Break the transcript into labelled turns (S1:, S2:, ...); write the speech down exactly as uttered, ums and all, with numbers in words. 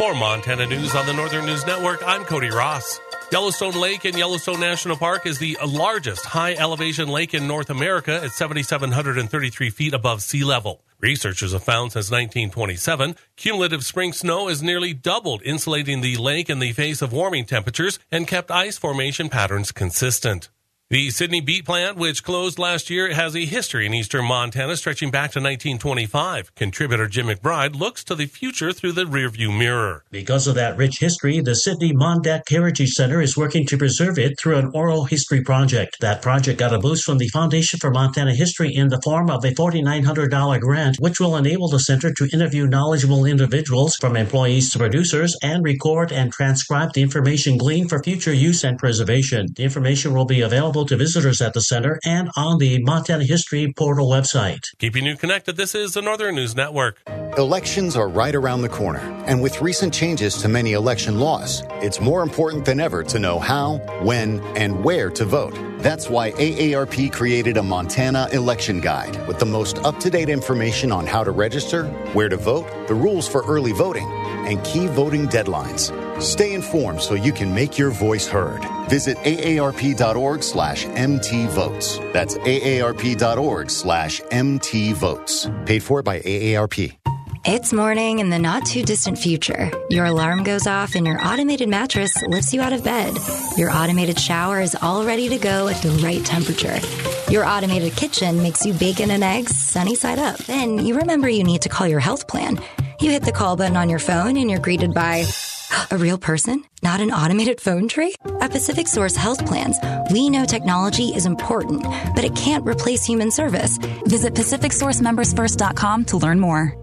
S1: For Montana News on the Northern News Network, I'm Cody Ross. Yellowstone Lake in Yellowstone National Park is the largest high-elevation lake in North America at seven thousand seven hundred thirty-three feet above sea level. Researchers have found since nineteen twenty-seven, cumulative spring snow has nearly doubled, insulating the lake in the face of warming temperatures and kept ice formation patterns consistent. The Sidney Beet plant, which closed last year, has a history in eastern Montana stretching back to nineteen twenty-five. Contributor Jim McBride looks to the future through the rearview mirror.
S2: Because of that rich history, the Sidney Mondet Heritage Center is working to preserve it through an oral history project. That project got a boost from the Foundation for Montana History in the form of a four thousand nine hundred dollars grant, which will enable the center to interview knowledgeable individuals, from employees to producers, and record and transcribe the information gleaned for future use and preservation. The information will be available to visitors at the center and on the Montana History Portal website.
S1: Keeping you connected, this is the Northern News Network.
S3: Elections are right around the corner, and with recent changes to many election laws, it's more important than ever to know how, when, and where to vote. That's why A A R P created a Montana Election Guide with the most up-to-date information on how to register, where to vote, the rules for early voting, and key voting deadlines. Stay informed so you can make your voice heard. Visit aarp.org slash mtvotes. That's aarp.org slash mtvotes. Paid for by A A R P.
S4: It's morning in the not-too-distant future. Your alarm goes off and your automated mattress lifts you out of bed. Your automated shower is all ready to go at the right temperature. Your automated kitchen makes you bacon and eggs sunny side up. Then you remember you need to call your health plan. You hit the call button on your phone and you're greeted by a real person, not an automated phone tree. At Pacific Source Health Plans, we know technology is important, but it can't replace human service.
S5: Visit pacific source members first dot com to learn more.